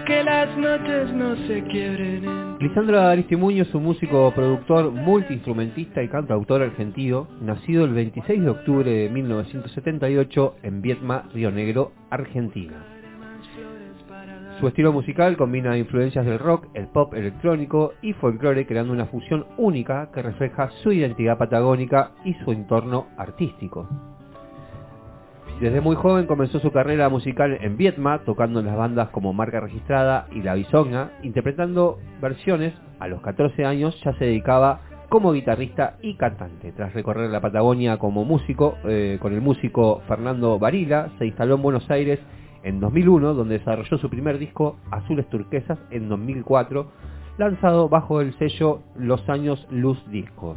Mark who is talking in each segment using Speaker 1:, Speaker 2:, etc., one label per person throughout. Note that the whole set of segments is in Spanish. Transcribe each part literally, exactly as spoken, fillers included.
Speaker 1: para que las noches no se quiebren en...
Speaker 2: Lisandro Aristimuño es un músico, productor, multiinstrumentista y cantautor argentino, nacido el veintiséis de octubre de mil novecientos setenta y ocho en Viedma, Río Negro, Argentina. Su estilo musical combina influencias del rock, el pop electrónico y folclore, creando una fusión única que refleja su identidad patagónica y su entorno artístico. Desde muy joven comenzó su carrera musical en Viedma, tocando en las bandas como Marca Registrada y La Bisogna, interpretando versiones. A los catorce años ya se dedicaba como guitarrista y cantante. Tras recorrer la Patagonia como músico, eh, con el músico Fernando Varila, se instaló en Buenos Aires en dos mil uno, donde desarrolló su primer disco, Azules Turquesas, en dos mil cuatro, lanzado bajo el sello Los Años Luz Disco.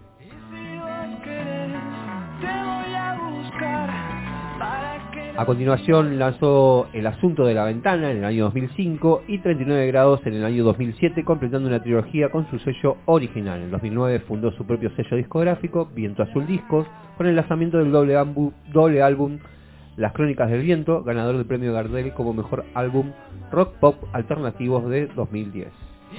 Speaker 2: A continuación lanzó El Asunto de la Ventana en el año dos mil cinco y treinta y nueve grados en el año dos mil siete, completando una trilogía con su sello original. En dos mil nueve fundó su propio sello discográfico, Viento Azul Discos, con el lanzamiento del doble, ambu, doble álbum Las Crónicas del Viento, ganador del premio Gardel como mejor álbum rock pop alternativo de dos mil diez.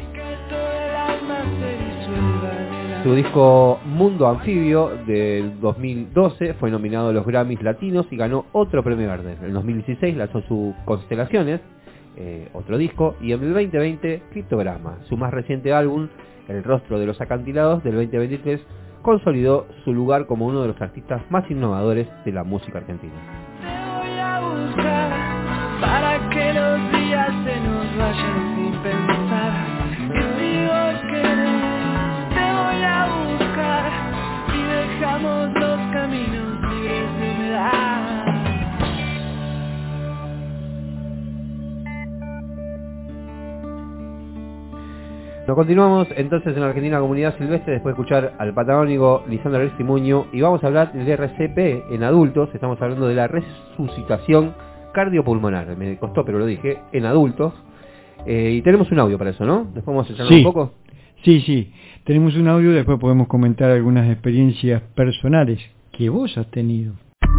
Speaker 2: Su disco Mundo Anfibio del dos mil doce fue nominado a los Grammys Latinos y ganó otro premio Gardel. En dos mil dieciséis lanzó su Constelaciones, eh, otro disco, y en el veinte veinte Criptograma. Su más reciente álbum, El Rostro de los Acantilados, del veinte veintitrés, consolidó su lugar como uno de los artistas más innovadores de la música argentina.
Speaker 1: Te voy a buscar para que los días se nos vayan sin pensar. Y si vos querés, te voy a buscar y dejamos los caminos libres de humedad.
Speaker 2: Nos continuamos entonces en la Argentina Comunidad Silvestre después de escuchar al patagónico Lisandro Aristimuño, y vamos a hablar del R C P en adultos. Estamos hablando de la resucitación cardiopulmonar, me costó pero lo dije, en adultos, eh, y tenemos un audio para eso, ¿no? Después vamos a echarlo
Speaker 3: sí.
Speaker 2: un poco.
Speaker 3: Sí, sí, tenemos un audio, después podemos comentar algunas experiencias personales que vos has tenido.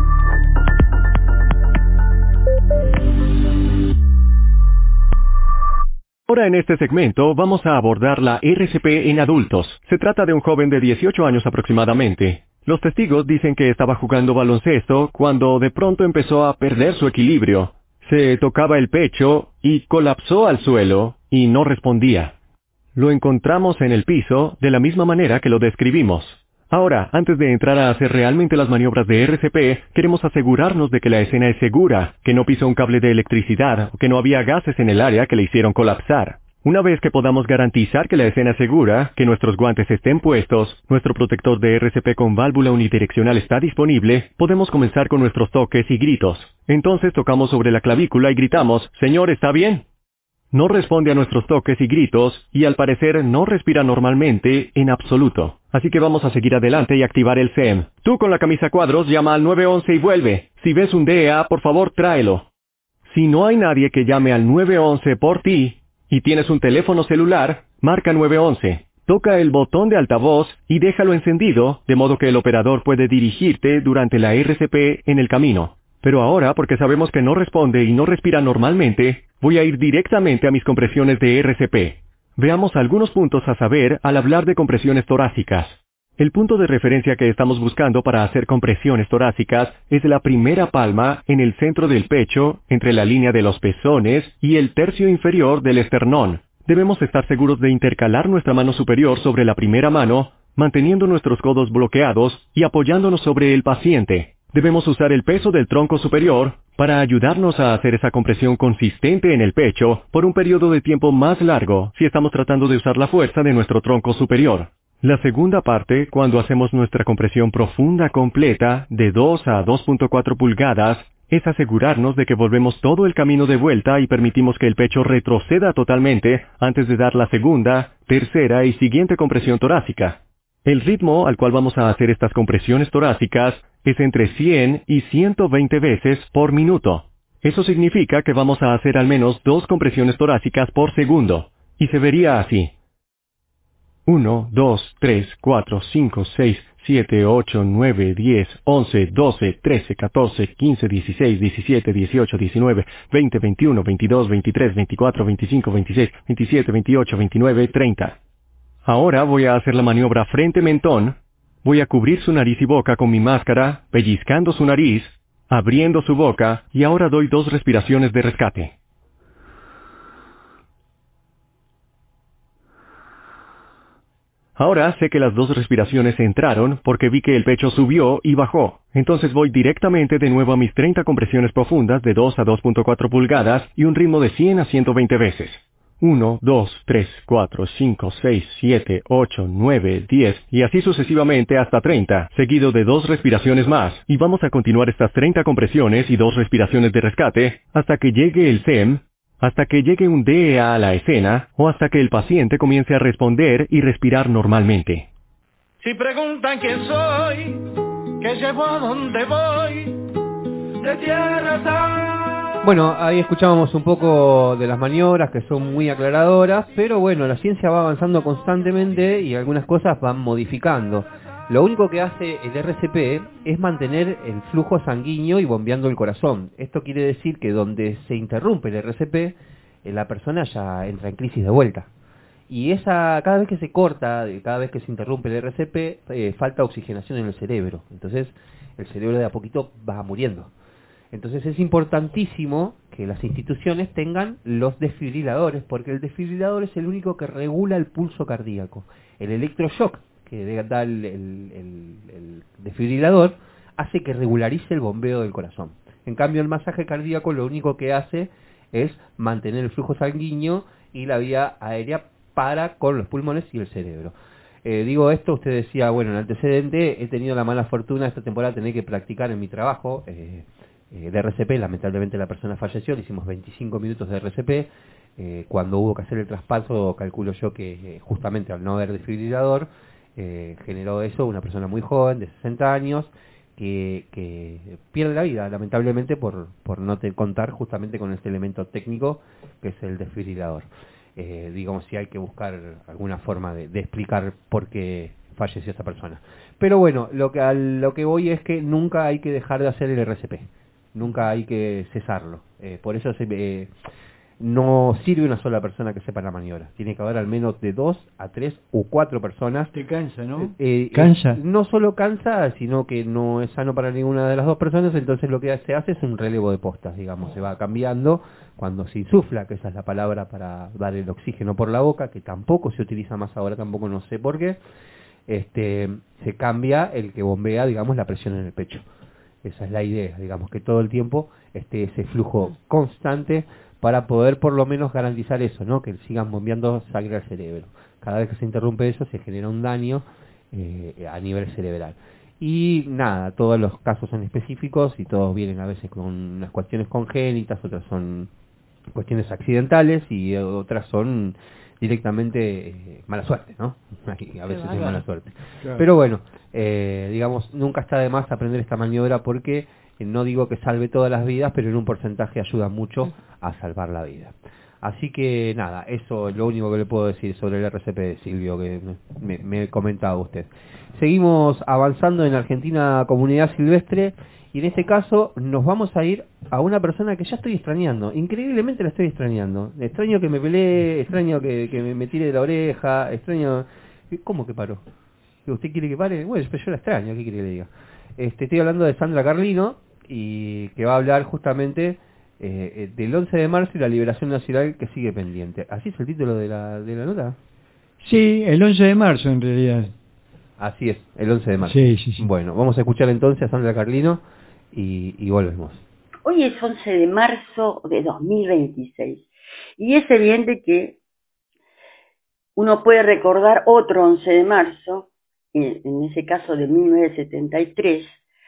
Speaker 4: Ahora en este segmento vamos a abordar la R C P en adultos. Se trata de un joven de dieciocho años aproximadamente. Los testigos dicen que estaba jugando baloncesto cuando de pronto empezó a perder su equilibrio. Se tocaba el pecho y colapsó al suelo y no respondía. Lo encontramos en el piso de la misma manera que lo describimos. Ahora, antes de entrar a hacer realmente las maniobras de R C P, queremos asegurarnos de que la escena es segura, que no pisó un cable de electricidad o que no había gases en el área que le hicieron colapsar. Una vez que podamos garantizar que la escena es segura, que nuestros guantes estén puestos, nuestro protector de R C P con válvula unidireccional está disponible, podemos comenzar con nuestros toques y gritos. Entonces tocamos sobre la clavícula y gritamos, «Señor, ¿está bien?». No responde a nuestros toques y gritos, y al parecer no respira normalmente en absoluto. Así que vamos a seguir adelante y activar el C E M. Tú con la camisa a cuadros llama al nueve once y vuelve. Si ves un D E A, por favor tráelo. Si no hay nadie que llame al nueve once por ti, y tienes un teléfono celular, marca nueve once. Toca el botón de altavoz y déjalo encendido, de modo que el operador puede dirigirte durante la R C P en el camino. Pero ahora, porque sabemos que no responde y no respira normalmente, voy a ir directamente a mis compresiones de R C P. Veamos algunos puntos a saber al hablar de compresiones torácicas. El punto de referencia que estamos buscando para hacer compresiones torácicas es la primera palma en el centro del pecho, entre la línea de los pezones y el tercio inferior del esternón. Debemos estar seguros de intercalar nuestra mano superior sobre la primera mano, manteniendo nuestros codos bloqueados y apoyándonos sobre el paciente. Debemos usar el peso del tronco superior para ayudarnos a hacer esa compresión consistente en el pecho por un periodo de tiempo más largo si estamos tratando de usar la fuerza de nuestro tronco superior. La segunda parte, cuando hacemos nuestra compresión profunda completa de dos a dos punto cuatro pulgadas, es asegurarnos de que volvemos todo el camino de vuelta y permitimos que el pecho retroceda totalmente antes de dar la segunda, tercera y siguiente compresión torácica. El ritmo al cual vamos a hacer estas compresiones torácicas es entre cien y ciento veinte veces por minuto. Eso significa que vamos a hacer al menos dos compresiones torácicas por segundo, y se vería así. uno, dos, tres, cuatro, cinco, seis, siete, ocho, nueve, diez, once, doce, trece, catorce, quince, dieciséis, diecisiete, dieciocho, diecinueve, veinte, veintiuno, veintidós, veintitrés, veinticuatro, veinticinco, veintiséis, veintisiete, veintiocho, veintinueve, treinta. Ahora voy a hacer la maniobra frente-mentón. Voy a cubrir su nariz y boca con mi máscara, pellizcando su nariz, abriendo su boca, y ahora doy dos respiraciones de rescate. Ahora sé que las dos respiraciones entraron porque vi que el pecho subió y bajó. Entonces voy directamente de nuevo a mis treinta compresiones profundas de dos a dos punto cuatro pulgadas y un ritmo de cien a ciento veinte veces. uno, dos, tres, cuatro, cinco, seis, siete, ocho, nueve, diez y así sucesivamente hasta treinta, seguido de dos respiraciones más. Y vamos a continuar estas treinta compresiones y dos respiraciones de rescate hasta que llegue el C E M, hasta que llegue un D E A a la escena o hasta que el paciente comience a responder y respirar normalmente.
Speaker 1: Si preguntan quién soy, qué llevo, a dónde voy, de tierra a...
Speaker 2: Bueno, ahí escuchábamos un poco de las maniobras que son muy aclaradoras, pero bueno, la ciencia va avanzando constantemente y algunas cosas van modificando. Lo único que hace el R C P es mantener el flujo sanguíneo y bombeando el corazón. Esto quiere decir que donde se interrumpe el R C P, eh, la persona ya entra en crisis de vuelta. Y esa cada vez que se corta, cada vez que se interrumpe el R C P, eh, falta oxigenación en el cerebro. Entonces el cerebro de a poquito va muriendo. Entonces es importantísimo que las instituciones tengan los desfibriladores, porque el desfibrilador es el único que regula el pulso cardíaco. El electroshock que da el, el, el, el desfibrilador hace que regularice el bombeo del corazón. En cambio, el masaje cardíaco lo único que hace es mantener el flujo sanguíneo y la vía aérea para con los pulmones y el cerebro. Eh, digo esto, usted decía, bueno, en antecedente he tenido la mala fortuna esta temporada de tener que practicar en mi trabajo eh, eh, de R C P. Lamentablemente la persona falleció, le hicimos veinticinco minutos de R C P. Eh, cuando hubo que hacer el traspaso, calculo yo que eh, justamente al no haber desfibrilador, Eh, generó eso una persona muy joven, de sesenta años, que, que pierde la vida, lamentablemente, por, por no te contar justamente con este elemento técnico que es el desfibrilador. Eh, digamos, si hay que buscar alguna forma de, de explicar por qué falleció esta persona. Pero bueno, lo que, a lo que voy es que nunca hay que dejar de hacer el R C P, nunca hay que cesarlo. Eh, por eso se... Eh, no sirve una sola persona que sepa la maniobra. Tiene que haber al menos de dos a tres u cuatro personas.
Speaker 3: Te cansa, ¿no?
Speaker 2: Eh,
Speaker 3: cansa.
Speaker 2: Eh, no solo cansa, sino que no es sano para ninguna de las dos personas. Entonces lo que se hace es un relevo de postas, digamos. Se va cambiando cuando se insufla, que esa es la palabra para dar el oxígeno por la boca, que tampoco se utiliza más ahora, tampoco no sé por qué. Este, se cambia el que bombea, digamos, la presión en el pecho. Esa es la idea, digamos, que todo el tiempo esté ese flujo constante para poder por lo menos garantizar eso, ¿no? Que sigan bombeando sangre al cerebro. Cada vez que se interrumpe eso se genera un daño eh, a nivel cerebral. Y nada, todos los casos son específicos y todos vienen a veces con unas cuestiones congénitas, otras son cuestiones accidentales y otras son directamente eh, mala suerte, ¿no? A veces es mala suerte. Claro. Pero bueno, eh, digamos, nunca está de más aprender esta maniobra porque no digo que salve todas las vidas, pero en un porcentaje ayuda mucho a salvar la vida. Así que nada, eso es lo único que le puedo decir sobre el R C P, Silvio, que me, me comentaba usted. Seguimos avanzando en Argentina Comunidad Silvestre y en este caso nos vamos a ir a una persona que ya estoy extrañando. Increíblemente la estoy extrañando. Extraño que me pelee, extraño que, que me tire de la oreja, extraño... ¿Cómo que paró? ¿Usted quiere que pare? Bueno, yo la extraño, ¿qué quiere que le diga? Este, estoy hablando de Sandra Carlino, y que va a hablar justamente eh, del once de marzo y la liberación nacional que sigue pendiente. ¿Así es el título de la, de la nota?
Speaker 3: Sí, el once de marzo en realidad.
Speaker 2: Así es, el once de marzo.
Speaker 3: Sí, sí, sí.
Speaker 2: Bueno, vamos a escuchar entonces a Sandra Carlino y, y volvemos.
Speaker 5: Hoy es once de marzo de dos mil veintiséis y es evidente que uno puede recordar otro once de marzo, en, en ese caso de mil novecientos setenta y tres,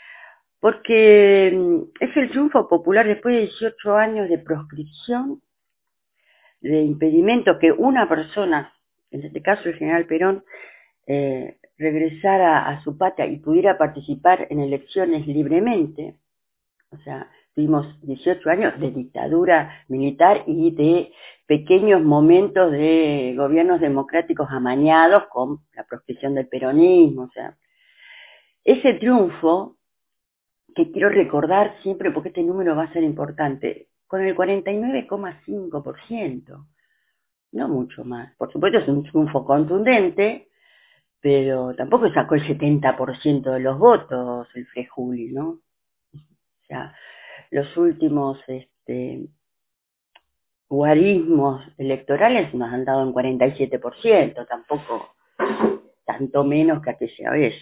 Speaker 5: porque es el triunfo popular después de dieciocho años de proscripción, de impedimento que una persona, en este caso el general Perón, eh, regresara a su patria y pudiera participar en elecciones libremente. O sea, tuvimos dieciocho años de dictadura militar y de pequeños momentos de gobiernos democráticos amañados con la proscripción del peronismo, o sea. ese triunfo, que quiero recordar siempre porque este número va a ser importante, con el cuarenta y nueve coma cinco por ciento, no mucho más. Por supuesto es un triunfo contundente, pero tampoco sacó el setenta por ciento de los votos el Frejuli, ¿no? O sea, los últimos este, guarismos electorales nos han dado un cuarenta y siete por ciento, tampoco tanto menos que aquella vez.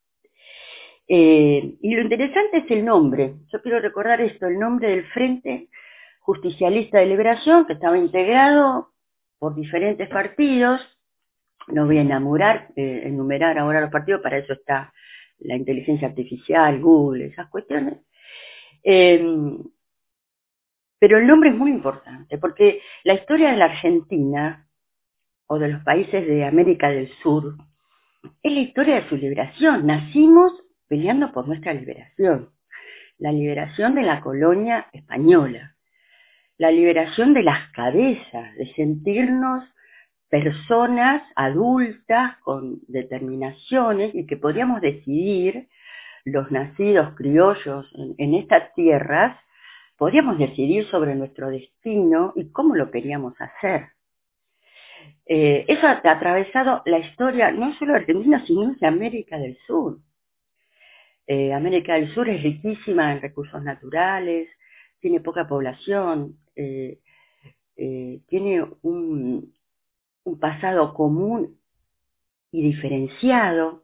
Speaker 5: Eh, y lo interesante es el nombre. Yo quiero recordar esto, el nombre del Frente Justicialista de Liberación, que estaba integrado por diferentes partidos. No voy a enumerar, eh, enumerar ahora los partidos, para eso está la inteligencia artificial, Google, esas cuestiones. Eh, pero el nombre es muy importante, porque la historia de la Argentina, o de los países de América del Sur, es la historia de su liberación. Nacimos peleando por nuestra liberación, la liberación de la colonia española, la liberación de las cabezas, de sentirnos personas adultas con determinaciones y que podíamos decidir, los nacidos criollos en, en estas tierras, podíamos decidir sobre nuestro destino y cómo lo queríamos hacer. Eh, eso ha atravesado la historia no solo de Argentina, sino de América del Sur. Eh, América del Sur es riquísima en recursos naturales, tiene poca población, eh, eh, tiene un, un pasado común y diferenciado.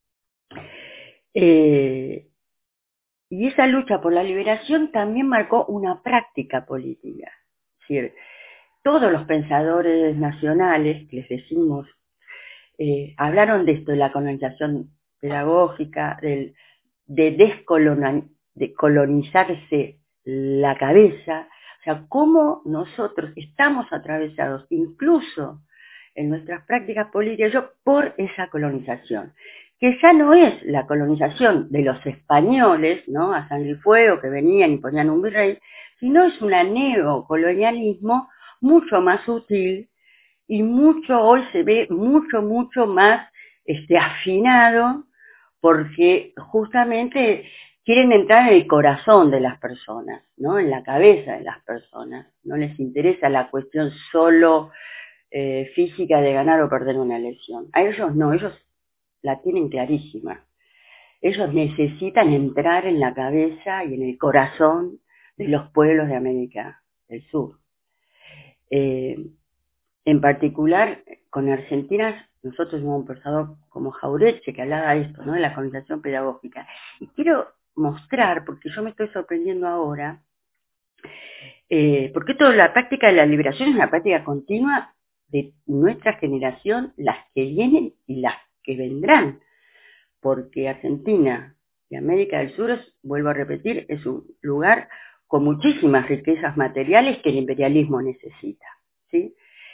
Speaker 5: Eh, y esa lucha por la liberación también marcó una práctica política. Es decir, todos los pensadores nacionales, que les decimos, eh, hablaron de esto, de la colonización pedagógica, del, de descolonizarse la cabeza, o sea, cómo nosotros estamos atravesados, incluso en nuestras prácticas políticas, por esa colonización, que ya no es la colonización de los españoles, ¿no?, a sangre y fuego, que venían y ponían un virrey, sino es un neocolonialismo mucho más sutil y mucho, hoy se ve mucho, mucho más este, afinado, porque justamente quieren entrar en el corazón de las personas, ¿no?, en la cabeza de las personas. No les interesa la cuestión solo eh, física de ganar o perder una elección. A ellos no, ellos la tienen clarísima. Ellos necesitan entrar en la cabeza y en el corazón de los pueblos de América del Sur. Eh, en particular, con Argentina, nosotros hemos un pensador como Jauretche que hablaba de esto, ¿no?, de la colonización pedagógica. Y quiero mostrar, porque yo me estoy sorprendiendo ahora, eh, porque toda la práctica de la liberación es una práctica continua de nuestra generación, las que vienen y las que vendrán, porque Argentina y América del Sur, es, vuelvo a repetir, es un lugar con muchísimas riquezas materiales que el imperialismo necesita, ¿sí?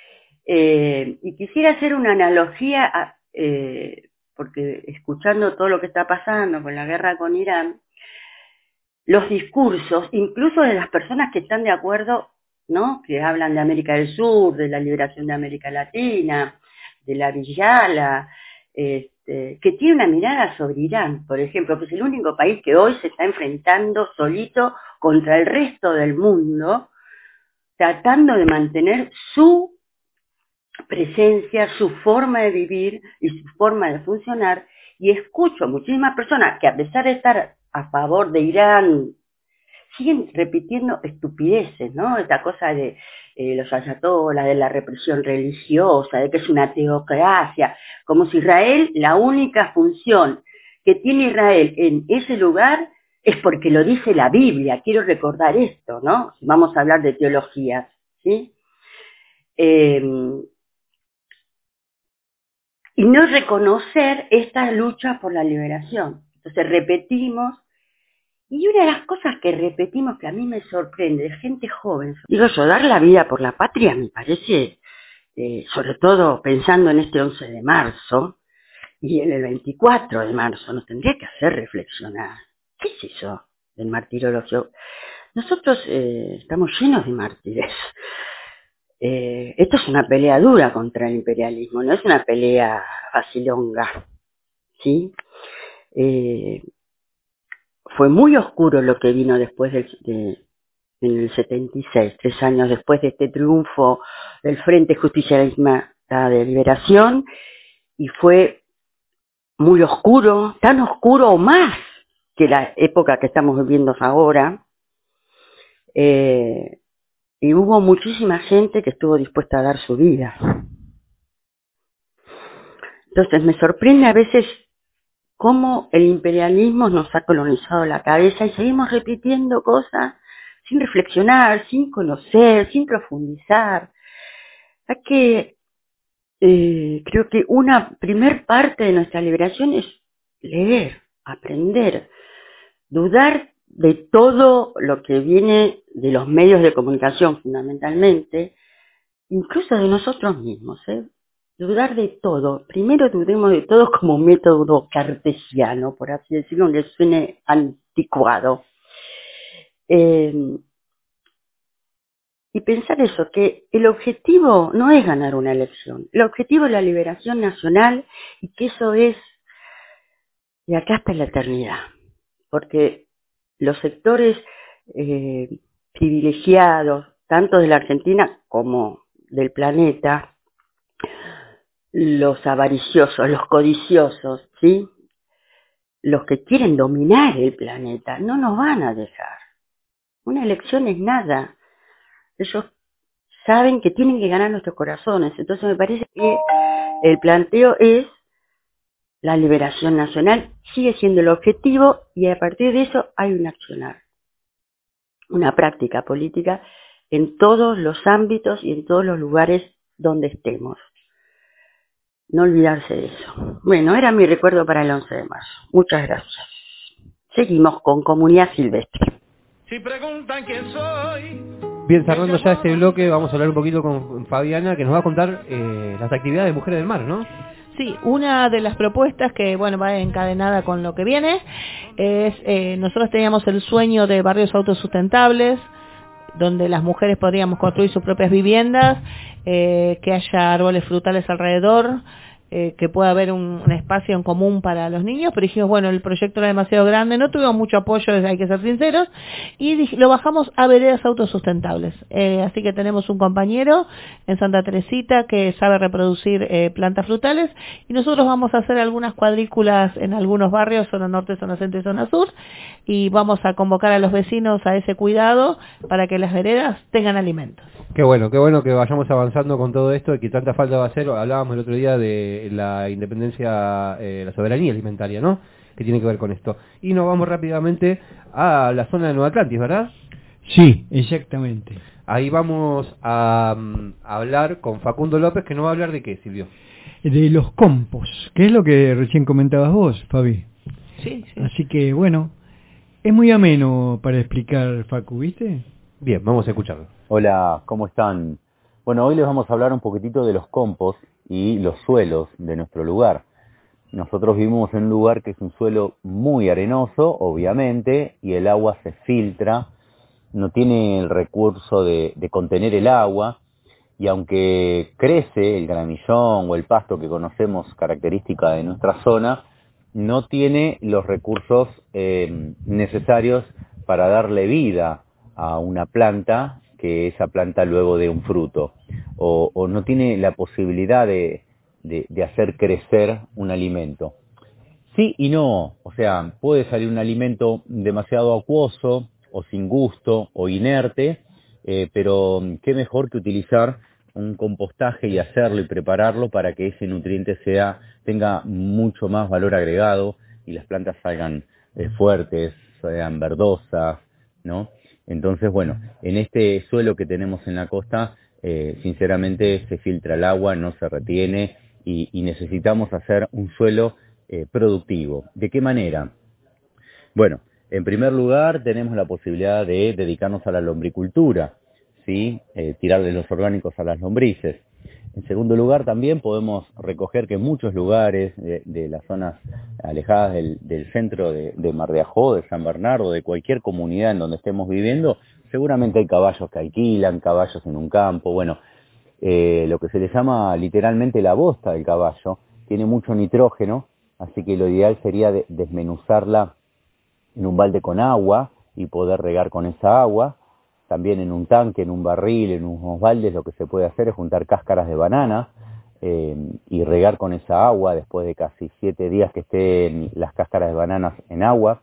Speaker 5: Eh, y quisiera hacer una analogía, a, eh, porque escuchando todo lo que está pasando con la guerra con Irán, los discursos, incluso de las personas que están de acuerdo, ¿no?, que hablan de América del Sur, de la liberación de América Latina, de la Villala, este, que tiene una mirada sobre Irán, por ejemplo, que es el único país que hoy se está enfrentando solito contra el resto del mundo, tratando de mantener su presencia, su forma de vivir y su forma de funcionar, y escucho muchísimas personas que, a pesar de estar a favor de Irán, siguen repitiendo estupideces, ¿no? Esta cosa de eh, los ayatolás, de la represión religiosa, de que es una teocracia, como si Israel, la única función que tiene Israel en ese lugar es porque lo dice la Biblia. Quiero recordar esto, ¿no? Vamos a hablar de teologías, ¿sí? Eh, y no reconocer esta lucha por la liberación. Entonces repetimos, y una de las cosas que repetimos que a mí me sorprende, de gente joven, digo yo, dar la vida por la patria me parece, eh, sobre todo pensando en este once de marzo, y en el veinticuatro de marzo, nos tendría que hacer reflexionar. ¿Qué es eso del martirologio? Nosotros eh, estamos llenos de mártires. Eh, esto es una pelea dura contra el imperialismo, no es una pelea facilonga, ¿sí? Eh, fue muy oscuro lo que vino después del, de, en el setenta y seis, tres años después de este triunfo del Frente Justicialista de Liberación, y fue muy oscuro, tan oscuro o más que la época que estamos viviendo ahora, eh, y hubo muchísima gente que estuvo dispuesta a dar su vida. Entonces me sorprende a veces cómo el imperialismo nos ha colonizado la cabeza y seguimos repitiendo cosas sin reflexionar, sin conocer, sin profundizar. Hay que, eh, creo que una primer parte de nuestra liberación es leer, aprender, dudar de todo lo que viene de los medios de comunicación fundamentalmente, incluso de nosotros mismos, ¿eh? Dudar de todo. Primero dudemos de todo como método cartesiano, por así decirlo, aunque suene anticuado. Eh, y pensar eso, que el objetivo no es ganar una elección, el objetivo es la liberación nacional y que eso es de acá hasta la eternidad, porque los sectores eh, privilegiados, tanto de la Argentina como del planeta, los avariciosos, los codiciosos, ¿sí? Los que quieren dominar el planeta, no nos van a dejar. Una elección es nada. Ellos saben que tienen que ganar nuestros corazones. Entonces me parece que el planteo es la liberación nacional, sigue siendo el objetivo y a partir de eso hay un accionar, una práctica política en todos los ámbitos y en todos los lugares donde estemos. No olvidarse de eso. Bueno, era mi recuerdo para el once de marzo. Muchas gracias. Seguimos con Comunidad Silvestre.
Speaker 1: Si preguntan quién soy.
Speaker 2: Bien, cerrando ya este bloque, vamos a hablar un poquito con Fabiana, que nos va a contar eh, las actividades de Mujeres del Mar, ¿no?
Speaker 6: Sí, una de las propuestas que, bueno, va encadenada con lo que viene es, eh, nosotros teníamos el sueño de barrios autosustentables, donde las mujeres podríamos construir sus propias viviendas, eh, que haya árboles frutales alrededor, eh, que pueda haber un, un espacio en común para los niños, pero dijimos, bueno, el proyecto era demasiado grande, no tuvimos mucho apoyo, hay que ser sinceros, y dij, lo bajamos a veredas autosustentables. Eh, así que tenemos un compañero en Santa Teresita que sabe reproducir eh, plantas frutales, y nosotros vamos a hacer algunas cuadrículas en algunos barrios, zona norte, zona centro y zona sur, y vamos a convocar a los vecinos a ese cuidado para que las veredas tengan alimentos.
Speaker 2: Qué bueno, qué bueno que vayamos avanzando con todo esto y que tanta falta va a hacer. Hablábamos el otro día de la independencia, eh, la soberanía alimentaria, ¿no? Que tiene que ver con esto. Y nos vamos rápidamente a la zona de Nueva Atlantis, ¿verdad?
Speaker 3: Sí, exactamente.
Speaker 2: Ahí vamos a, um, a hablar con Facundo López, que nos va a hablar de qué, Silvio.
Speaker 3: De los compos, que es lo que recién comentabas vos, Fabi.
Speaker 6: Sí, sí.
Speaker 3: Así que, bueno, es muy ameno para explicar, Facu, ¿viste?
Speaker 2: Bien, vamos a escucharlo.
Speaker 7: Hola, ¿cómo están? Bueno, hoy les vamos a hablar un poquitito de los compost y los suelos de nuestro lugar. Nosotros vivimos en un lugar que es un suelo muy arenoso, obviamente, y el agua se filtra, no tiene el recurso de, de contener el agua, y aunque crece el gramillón o el pasto que conocemos característica de nuestra zona, no tiene los recursos eh, necesarios para darle vida a una planta, que esa planta luego dé un fruto, o, o no tiene la posibilidad de, de, de hacer crecer un alimento. Sí y no, o sea, puede salir un alimento demasiado acuoso, o sin gusto, o inerte, eh, pero qué mejor que utilizar un compostaje y hacerlo y prepararlo para que ese nutriente sea tenga mucho más valor agregado y las plantas salgan eh, fuertes, sean verdosas, ¿no? Entonces, bueno, en este suelo que tenemos en la costa, eh, sinceramente se filtra el agua, no se retiene y, y necesitamos hacer un suelo eh, productivo. ¿De qué manera? Bueno, en primer lugar tenemos la posibilidad de dedicarnos a la lombricultura, ¿sí? Eh, tirarle los orgánicos a las lombrices. En segundo lugar, también podemos recoger que en muchos lugares de, de las zonas alejadas del, del centro de, de Mar de Ajó, de San Bernardo, de cualquier comunidad en donde estemos viviendo, seguramente hay caballos que alquilan, caballos en un campo. Bueno, eh, lo que se le llama literalmente la bosta del caballo, tiene mucho nitrógeno, así que lo ideal sería de, desmenuzarla en un balde con agua y poder regar con esa agua. También en un tanque, en un barril, en unos baldes, lo que se puede hacer es juntar cáscaras de banana eh, y regar con esa agua después de casi siete días que estén las cáscaras de bananas en agua.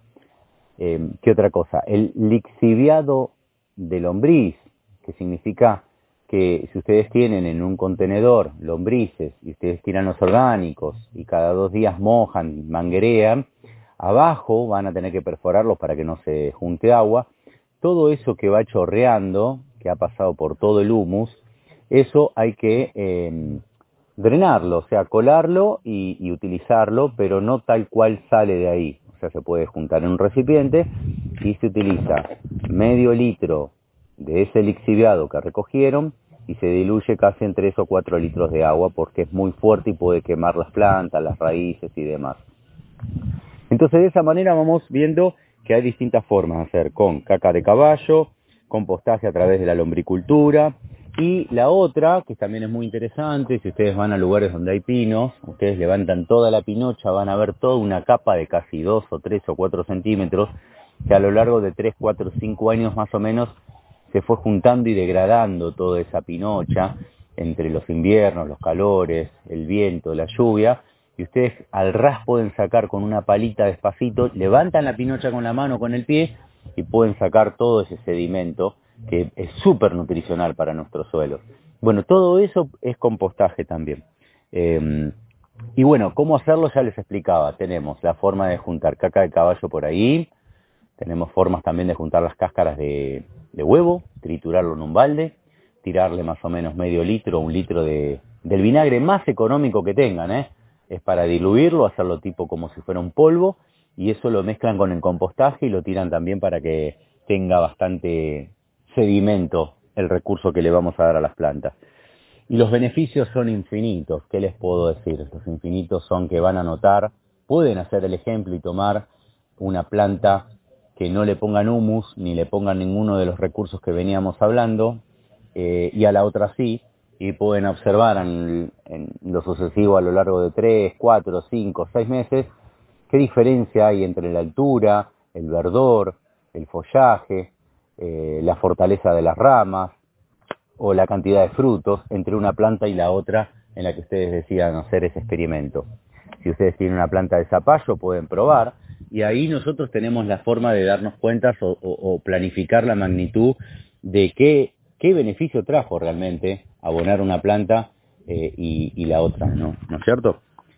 Speaker 7: Eh, ¿Qué otra cosa? El lixiviado de lombriz, que significa que si ustedes tienen en un contenedor lombrices y ustedes tiran los orgánicos y cada dos días mojan, manguerean, abajo van a tener que perforarlos para que no se junte agua. Todo eso que va chorreando, que ha pasado por todo el humus, eso hay que eh, drenarlo, o sea, colarlo y, y utilizarlo, pero no tal cual sale de ahí. O sea, se puede juntar en un recipiente y se utiliza medio litro de ese lixiviado que recogieron y se diluye casi en tres o cuatro litros de agua porque es muy fuerte y puede quemar las plantas, las raíces y demás. Entonces de esa manera vamos viendo que hay distintas formas de hacer con caca de caballo, compostaje a través de la lombricultura, y la otra, que también es muy interesante, si ustedes van a lugares donde hay pinos, ustedes levantan toda la pinocha, van a ver toda una capa de casi dos o tres o cuatro centímetros, que a lo largo de tres, cuatro, cinco años más o menos se fue juntando y degradando toda esa pinocha entre los inviernos, los calores, el viento, la lluvia, y ustedes al ras pueden sacar con una palita despacito, levantan la pinocha con la mano o con el pie y pueden sacar todo ese sedimento que es súper nutricional para nuestros suelos. Bueno, todo eso es compostaje también. Eh, y bueno, ¿cómo hacerlo? Ya les explicaba. Tenemos la forma de juntar caca de caballo por ahí, tenemos formas también de juntar las cáscaras de, de huevo, triturarlo en un balde, tirarle más o menos medio litro, un litro de, del vinagre más económico que tengan, ¿eh? Es para diluirlo, hacerlo tipo como si fuera un polvo, y eso lo mezclan con el compostaje y lo tiran también para que tenga bastante sedimento el recurso que le vamos a dar a las plantas. Y los beneficios son infinitos, ¿qué les puedo decir? Los infinitos son que van a notar, pueden hacer el ejemplo y tomar una planta que no le pongan humus, ni le pongan ninguno de los recursos que veníamos hablando, eh, y a la otra sí, y pueden observar en, en lo sucesivo a lo largo de tres, cuatro, cinco, seis meses, qué diferencia hay entre la altura, el verdor, el follaje, eh, la fortaleza de las ramas, o la cantidad de frutos entre una planta y la otra en la que ustedes decidan hacer ese experimento. Si ustedes tienen una planta de zapallo, pueden probar, y ahí nosotros tenemos la forma de darnos cuenta o, o, o planificar la magnitud de qué, qué beneficio trajo realmente abonar una planta eh, y, y la otra, ¿no? ¿No es cierto?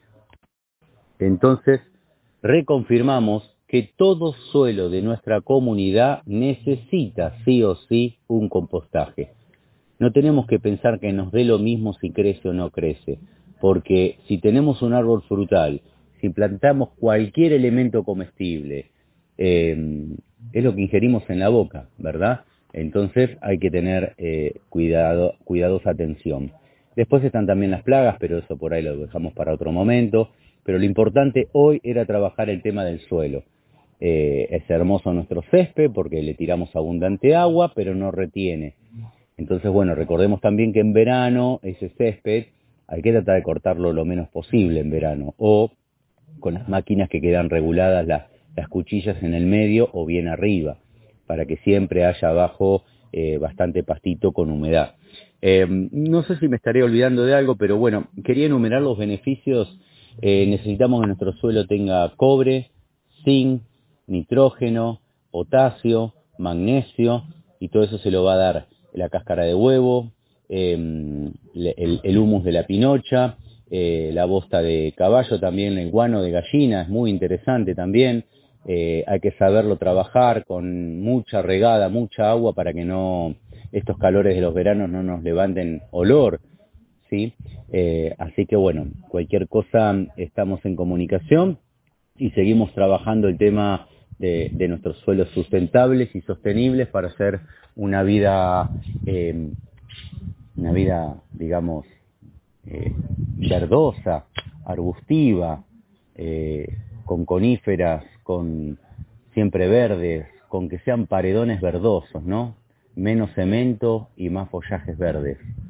Speaker 7: Entonces, reconfirmamos que todo suelo de nuestra comunidad necesita sí o sí un compostaje. No tenemos que pensar que nos dé lo mismo si crece o no crece, porque si tenemos un árbol frutal, si plantamos cualquier elemento comestible, eh, es lo que ingerimos en la boca, ¿verdad? Entonces hay que tener eh, cuidado, cuidadosa atención. Después están también las plagas, pero eso por ahí lo dejamos para otro momento. Pero lo importante hoy era trabajar el tema del suelo. Eh, es hermoso nuestro césped porque le tiramos abundante agua, pero no retiene. Entonces, bueno, recordemos también que en verano ese césped hay que tratar de cortarlo lo menos posible en verano, o con las máquinas que quedan reguladas las, las cuchillas en el medio o bien arriba, para que siempre haya abajo eh, bastante pastito con humedad. Eh, no sé si me estaré olvidando de algo, pero bueno, quería enumerar los beneficios. Eh, necesitamos que nuestro suelo tenga cobre, zinc, nitrógeno, potasio, magnesio, y todo eso se lo va a dar la cáscara de huevo, eh, el, el humus de la pinocha, eh, la bosta de caballo también, el guano de gallina, es muy interesante también. Eh, hay que saberlo trabajar con mucha regada, mucha agua para que no estos calores de los veranos no nos levanten olor, ¿sí? Eh, así que bueno, cualquier cosa estamos en comunicación y seguimos trabajando el tema de, de nuestros suelos sustentables y sostenibles para hacer una vida, eh, una vida, digamos, eh, verdosa, arbustiva, eh, con coníferas, con siempre verdes, con que sean paredones verdosos, ¿no? Menos cemento y más follajes verdes.